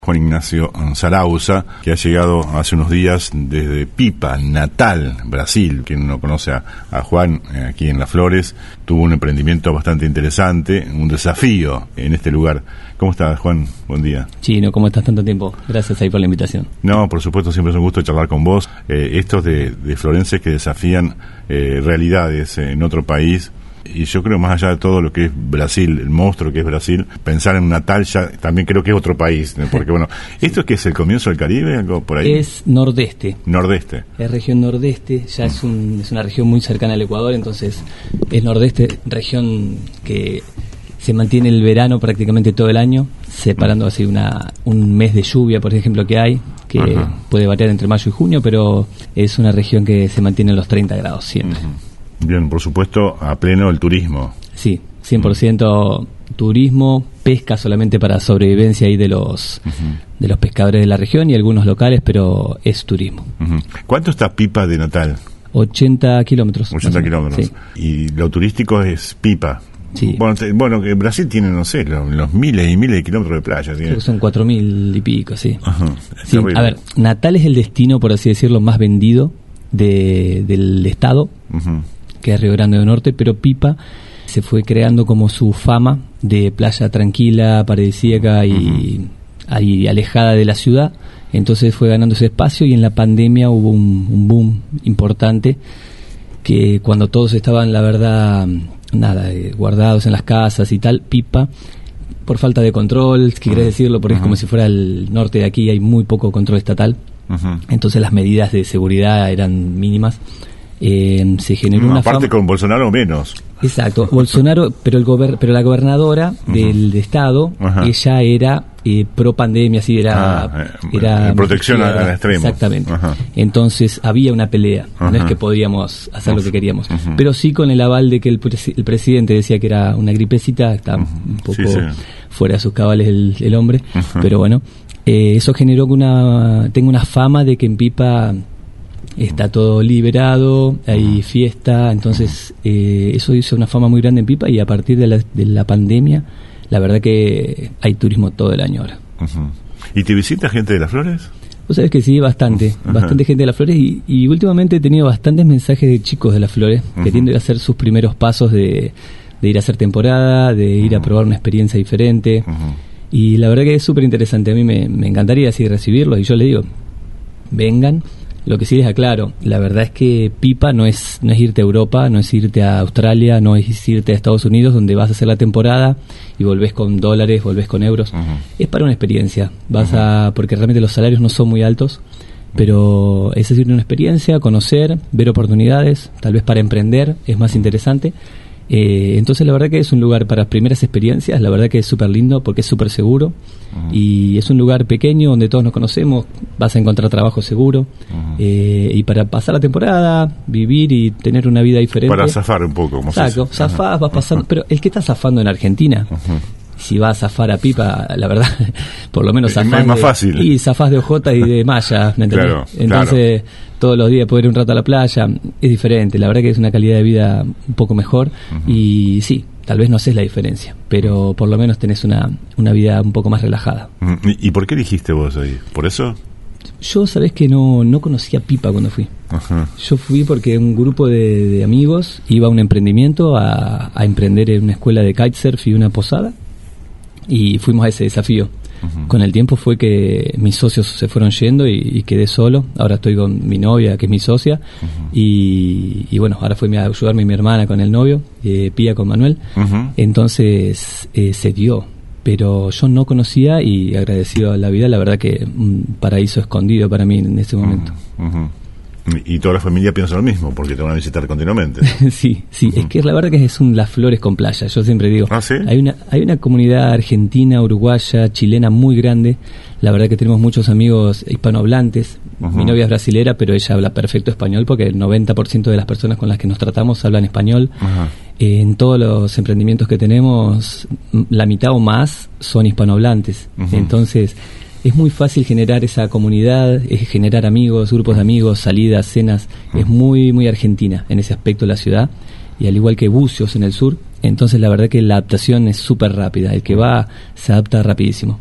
Juan Ignacio Zarauza, que ha llegado hace unos días desde Pipa, Natal, Brasil. Quien no conoce a Juan aquí en Las Flores, tuvo un emprendimiento bastante interesante, un desafío en este lugar. ¿Cómo estás, Juan? Buen día. Chino, ¿cómo estás tanto tiempo? Gracias ahí por la invitación. No, por supuesto, siempre es un gusto charlar con vos. Estos de florenses que desafían realidades en otro país. Y yo creo, más allá de todo lo que es Brasil, el monstruo que es Brasil, pensar en Natal ya también creo que es otro país, porque bueno, ¿esto es que es el comienzo del Caribe, algo por ahí? Es nordeste. Nordeste. Es región nordeste, ya es una región muy cercana al Ecuador, entonces es nordeste, región que se mantiene el verano prácticamente todo el año, separando así un mes de lluvia, por ejemplo, que hay, que puede variar entre mayo y junio, pero es una región que se mantiene en los 30 grados siempre. Bien, por supuesto, a pleno el turismo. Sí, 100% turismo, pesca solamente para sobrevivencia ahí de los pescadores de la región y algunos locales, pero es turismo. ¿Cuánto está Pipa de Natal? 80 kilómetros. 80 kilómetros. Sí. Y lo turístico es Pipa. Sí. Bueno, que Brasil tiene, no sé, los miles y miles de kilómetros de playa. Creo que son 4.000 y pico, sí. Sí, Terrible. a ver, Natal es el destino, por así decirlo, más vendido del estado, que es Río Grande do Norte, pero Pipa se fue creando como su fama de playa tranquila, paradisíaca y alejada de la ciudad. Entonces fue ganando ese espacio y en la pandemia hubo un boom importante, que cuando todos estaban, la verdad, guardados en las casas y tal, Pipa, por falta de control, si querés decirlo, porque es como si fuera el norte de aquí, hay muy poco control estatal, entonces las medidas de seguridad eran mínimas. Se generó una aparte fama. Con Bolsonaro menos. Exacto, Bolsonaro, pero la gobernadora del estado, ella era pro pandemia, así era protección al extremo. Exactamente. Entonces había una pelea, no es que podíamos hacer lo que queríamos, pero sí con el aval de que el presidente decía que era una gripecita, está un poco fuera de sus cabales el hombre, pero bueno, eso generó que tenga una fama de que en Pipa está todo liberado, hay fiesta, entonces eso hizo una fama muy grande en Pipa, y a partir de la pandemia, la verdad que hay turismo todo el año ahora. ¿Y te visita gente de Las Flores? Vos sabés que sí, bastante gente de Las Flores, y últimamente he tenido bastantes mensajes de chicos de Las Flores que tienden a hacer sus primeros pasos de ir a hacer temporada, de ir a probar una experiencia diferente, y la verdad que es súper interesante. A mí me encantaría así recibirlos, y yo les digo, vengan. Lo que sí les aclaro, la verdad es que Pipa no es irte a Europa, no es irte a Australia, no es irte a Estados Unidos, donde vas a hacer la temporada y volvés con dólares, volvés con euros. Es para una experiencia, porque realmente los salarios no son muy altos, pero es decir, una experiencia, conocer, ver oportunidades, tal vez para emprender es más interesante. Entonces la verdad que es un lugar para primeras experiencias, la verdad que es súper lindo porque es súper seguro, y es un lugar pequeño donde todos nos conocemos, vas a encontrar trabajo seguro, y para pasar la temporada, vivir y tener una vida diferente. Para zafar un poco. Exacto, zafás, vas pasando, pero el que está zafando en Argentina, si va a zafar a Pipa, la verdad, por lo menos zafás es más fácil. Y zafás de ojotas y de malla, ¿me entendés? Claro, entonces todos los días poder ir un rato a la playa es diferente, la verdad que es una calidad de vida un poco mejor, y sí, tal vez no sé la diferencia, pero por lo menos tenés una vida un poco más relajada. ¿Y por qué dijiste vos ahí? ¿Por eso? Yo, sabés que no conocía Pipa cuando fui. Yo fui porque un grupo de amigos iba a un emprendimiento a emprender en una escuela de kitesurf y una posada, y fuimos a ese desafío. Con el tiempo fue que mis socios se fueron yendo y quedé solo. Ahora estoy con mi novia, que es mi socia, y bueno, ahora fue a ayudarme mi hermana con el novio, Pía con Manuel. Entonces se dio, pero yo no conocía, y agradecido a la vida, la verdad que un paraíso escondido para mí en ese momento. Y toda la familia piensa lo mismo, porque te van a visitar continuamente. Sí, es que la verdad que es Las Flores con playa, yo siempre digo. ¿Sí? Hay una comunidad argentina, uruguaya, chilena muy grande. La verdad que tenemos muchos amigos hispanohablantes. Mi novia es brasilera, pero ella habla perfecto español, porque el 90% de las personas con las que nos tratamos hablan español. En todos los emprendimientos que tenemos, la mitad o más son hispanohablantes. Entonces es muy fácil generar esa comunidad, generar amigos, grupos de amigos, salidas, cenas. Es muy, muy argentina en ese aspecto la ciudad, y al igual que Bucios en el sur. Entonces la verdad que la adaptación es súper rápida, el que va se adapta rapidísimo.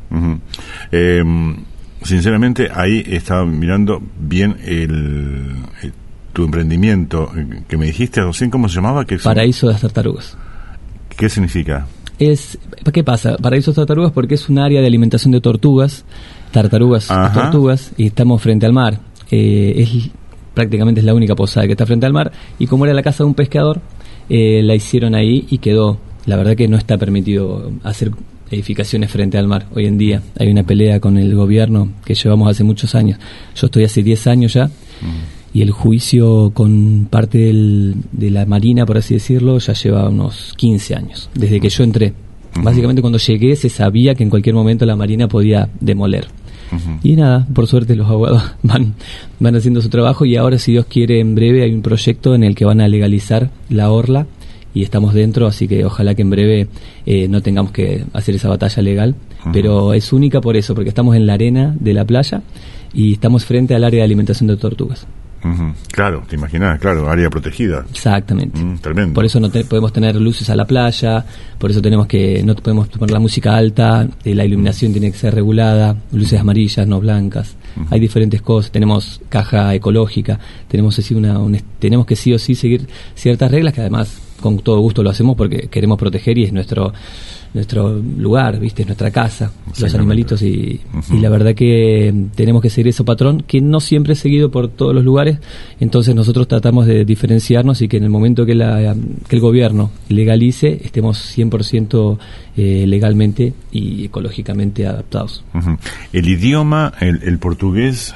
Sinceramente, ahí estaba mirando bien tu emprendimiento que me dijiste recién, ¿cómo se llamaba? Paraíso de las Tartarugas. ¿Qué significa? ¿Qué pasa? Paraíso de las Tartarugas porque es un área de alimentación de tartarugas, tortugas, y estamos frente al mar. Prácticamente es la única posada que está frente al mar, y como era la casa de un pescador, la hicieron ahí y quedó. La verdad que no está permitido hacer edificaciones frente al mar hoy en día. Hay una pelea con el gobierno que llevamos hace muchos años. Yo estoy hace 10 años ya, y el juicio con parte de la Marina, por así decirlo, ya lleva unos 15 años, desde que yo entré. Básicamente cuando llegué se sabía que en cualquier momento la Marina podía demoler. Y nada, por suerte los abogados van haciendo su trabajo, y ahora, si Dios quiere, en breve hay un proyecto en el que van a legalizar la orla, y estamos dentro, así que ojalá que en breve no tengamos que hacer esa batalla legal, pero es única por eso, porque estamos en la arena de la playa y estamos frente al área de alimentación de tortugas. Claro, te imaginas, claro, área protegida. Exactamente. Tremendo. Por eso no podemos tener luces a la playa, por eso no podemos poner la música alta, la iluminación tiene que ser regulada, luces amarillas, no blancas. Hay diferentes cosas, tenemos caja ecológica, tenemos que sí o sí seguir ciertas reglas que además con todo gusto lo hacemos porque queremos proteger, y es nuestro lugar, ¿viste? Es nuestra casa, los animalitos, y la verdad que tenemos que seguir ese patrón que no siempre es seguido por todos los lugares. Entonces nosotros tratamos de diferenciarnos, y que en el momento que el gobierno legalice estemos 100% legalmente y ecológicamente adaptados. El idioma, el portugués,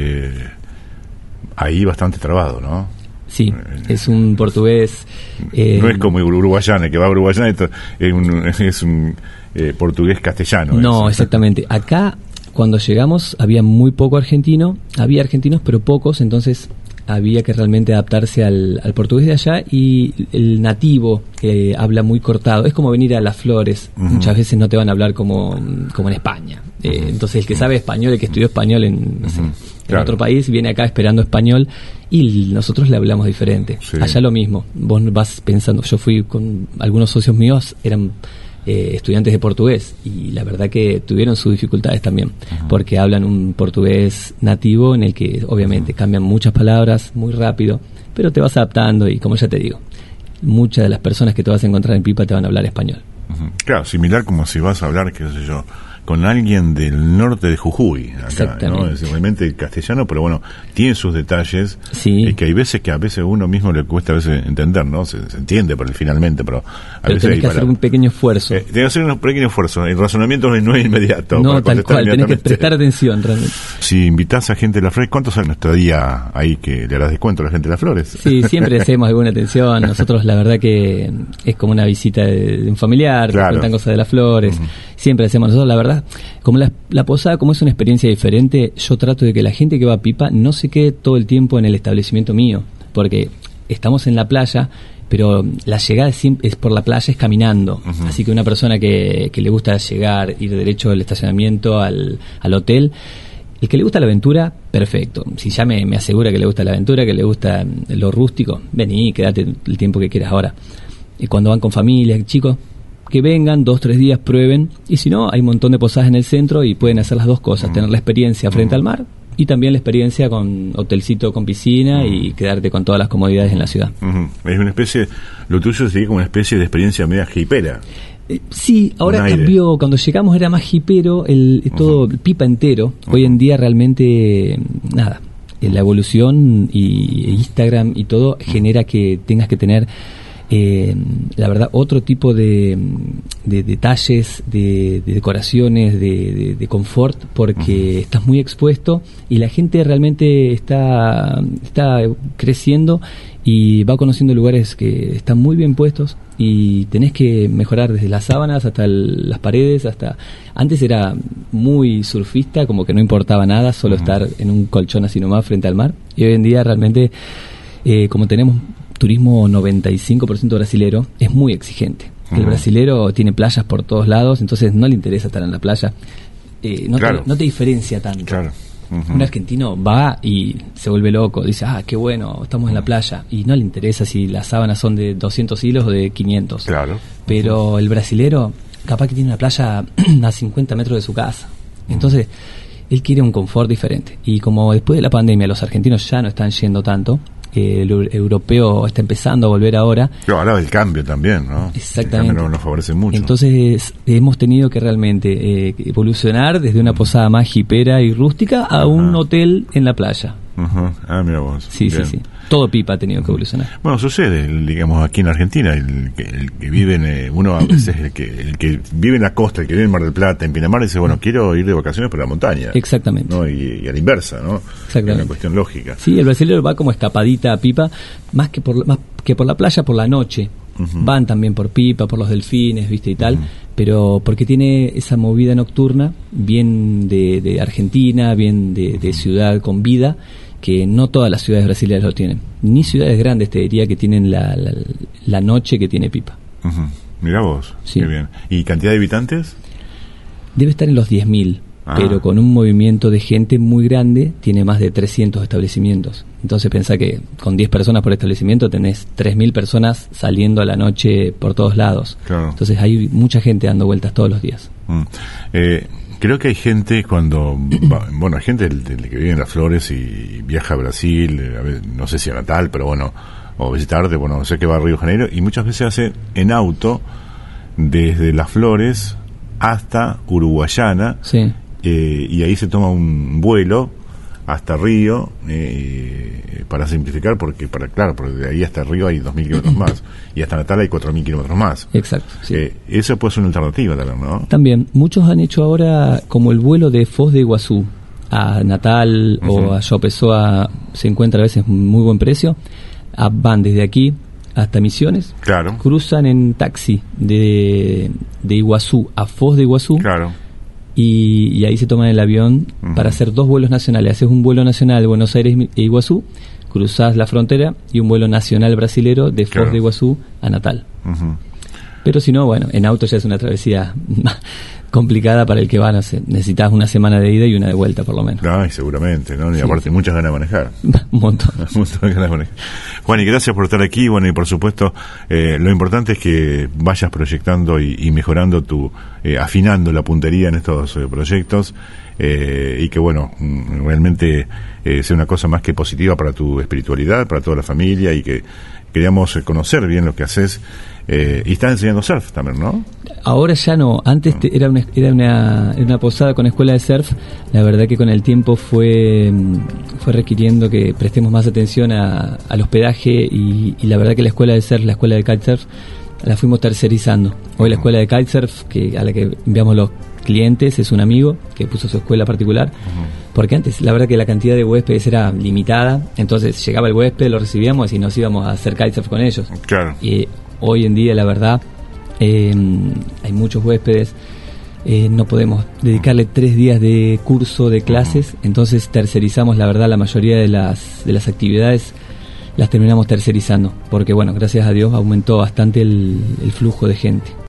ahí bastante trabado, ¿no? Sí, es un portugués... no es como uruguayano, que va a Uruguayana, es un portugués castellano. No, exactamente. Acá, cuando llegamos, había muy poco argentino, había argentinos, pero pocos, entonces había que realmente adaptarse al portugués de allá, y el nativo habla muy cortado. Es como venir a Las Flores, muchas veces no te van a hablar como en España. Entonces el que sabe español, el que estudió español en otro país, viene acá esperando español, y nosotros le hablamos diferente. Allá lo mismo, vos vas pensando, yo fui con algunos socios míos, eran estudiantes de portugués, y la verdad que tuvieron sus dificultades también, porque hablan un portugués nativo en el que obviamente cambian muchas palabras muy rápido, pero te vas adaptando, y como ya te digo, muchas de las personas que te vas a encontrar en Pipa te van a hablar español. Claro, similar como si vas a hablar, qué sé yo, con alguien del norte de Jujuy, acá, ¿no? Es realmente castellano, pero bueno, tiene sus detalles, que hay veces que a veces uno mismo le cuesta a veces entender, ¿no? Se entiende finalmente, pero a veces tenés que hacer un pequeño esfuerzo. Tenés que hacer un pequeño esfuerzo, el razonamiento no es inmediato. No, tal cual, tenés que prestar atención realmente. Si invitás a gente de Las Flores, ¿cuántos años nuestro día ahí que le harás descuento a la gente de Las Flores? Sí, siempre hacemos alguna atención. Nosotros la verdad que es como una visita de un familiar, claro. Cuentan cosas de Las Flores, siempre hacemos nosotros, la verdad. Como la posada, como es una experiencia diferente, yo trato de que la gente que va a Pipa no se quede todo el tiempo en el establecimiento mío, porque estamos en la playa, pero la llegada es por la playa, es caminando. Así que una persona que le gusta llegar, ir derecho al estacionamiento, al hotel, el que le gusta la aventura, perfecto. Si ya me asegura que le gusta la aventura, que le gusta lo rústico, vení, quédate el tiempo que quieras ahora. Y cuando van con familia, chicos, que vengan 2-3 días, prueben, y si no, hay un montón de posadas en el centro y pueden hacer las dos cosas, tener la experiencia frente al mar y también la experiencia con hotelcito con piscina y quedarte con todas las comodidades en la ciudad. Es una especie, lo tuyo sería como una especie de experiencia media hipera. Sí, ahora cambió, cuando llegamos era más hipero, todo Pipa entero. Hoy en día realmente, nada, la evolución y Instagram y todo genera que tengas que tener la verdad otro tipo de detalles, de decoraciones, de confort, porque estás muy expuesto y la gente realmente está creciendo y va conociendo lugares que están muy bien puestos y tenés que mejorar desde las sábanas hasta las paredes, hasta antes era muy surfista, como que no importaba nada, solo estar en un colchón así nomás frente al mar, y hoy en día realmente como tenemos turismo 95% brasilero, es muy exigente. El brasilero tiene playas por todos lados, entonces no le interesa estar en la playa, no te diferencia tanto. Claro. Un argentino va y se vuelve loco, dice, qué bueno, estamos en la playa, y no le interesa si las sábanas son de 200 hilos o de 500. Claro. Pero el brasilero capaz que tiene una playa a 50 metros de su casa. Entonces, él quiere un confort diferente. Y como después de la pandemia los argentinos ya no están yendo tanto, el europeo está empezando a volver ahora. Yo hablaba del cambio también, ¿no? Exactamente. El cambio nos favorece mucho. Entonces hemos tenido que realmente evolucionar desde una posada más hipera y rústica a un hotel en la playa. Ah, mira vos. Sí, bien. Sí. Todo pipa ha tenido que evolucionar. Bueno, sucede, digamos, aquí en Argentina, el que vive uno a veces, el que vive en la costa, el que vive en Mar del Plata, en Pinamar, dice, bueno, quiero ir de vacaciones por la montaña. Exactamente. ¿No? Y a la inversa, ¿no? Exactamente. Es una cuestión lógica. Sí, el brasileño va como escapadita a pipa, más que por la playa, por la noche. Van también por pipa, por los delfines, ¿viste? Y tal, pero porque tiene esa movida nocturna, bien de Argentina, bien de ciudad con vida, que no todas las ciudades brasileñas lo tienen. Ni ciudades grandes, te diría, que tienen la noche que tiene pipa. Mirá vos, sí. Qué bien. ¿Y cantidad de habitantes? Debe estar en los 10.000, pero con un movimiento de gente muy grande, tiene más de 300 establecimientos. Entonces pensá que con 10 personas por establecimiento tenés 3.000 personas saliendo a la noche por todos lados. Claro. Entonces hay mucha gente dando vueltas todos los días. Creo que hay gente hay gente del que vive en Las Flores y viaja a Brasil, no sé si a Natal, pero bueno, o visitarte, bueno, no sé qué va a Río de Janeiro, y muchas veces hace en auto desde Las Flores hasta Uruguayana, sí. Y ahí se toma un vuelo hasta Río, para simplificar, porque de ahí hasta Río hay 2.000 kilómetros más, y hasta Natal hay 4.000 kilómetros más. Exacto. Sí. Eso puede ser una alternativa también, ¿no? También, muchos han hecho ahora como el vuelo de Foz de Iguazú a Natal o a João Pessoa, se encuentra a veces muy buen precio. Van desde aquí hasta Misiones, claro. Cruzan en taxi de Iguazú a Foz de Iguazú, claro. Y ahí se toman el avión para hacer 2 vuelos nacionales. Haces un vuelo nacional de Buenos Aires e Iguazú, cruzás la frontera, y un vuelo nacional brasilero de Foz de Iguazú a Natal. Pero si no, bueno, en auto ya es una travesía complicada para el que va, no sé, necesitas una semana de ida y una de vuelta por lo menos. Ay, seguramente, ¿no? Y aparte muchas ganas de manejar. Un montón. Muchas ganas de manejar. Juan, y gracias por estar aquí. Bueno, y por supuesto, lo importante es que vayas proyectando y mejorando afinando la puntería en estos proyectos, y que bueno, realmente sea una cosa más que positiva para tu espiritualidad, para toda la familia, y que queríamos conocer bien lo que haces. Y estás enseñando surf también, ¿no? Ahora ya no. Antes era una posada con escuela de surf. La verdad que con el tiempo fue requiriendo que prestemos más atención al hospedaje, y la verdad que la escuela de surf, la escuela de kitesurf, la fuimos tercerizando. Hoy la escuela de kitesurf, a la que enviamos los clientes, es un amigo que puso su escuela particular, porque antes la verdad que la cantidad de huéspedes era limitada, entonces llegaba el huésped, lo recibíamos y nos íbamos a hacer kitesurf con ellos. Claro. Y hoy en día, la verdad, hay muchos huéspedes, no podemos dedicarle 3 días de curso de clases, entonces tercerizamos, la verdad, la mayoría de las actividades las terminamos tercerizando, porque bueno, gracias a Dios aumentó bastante el flujo de gente.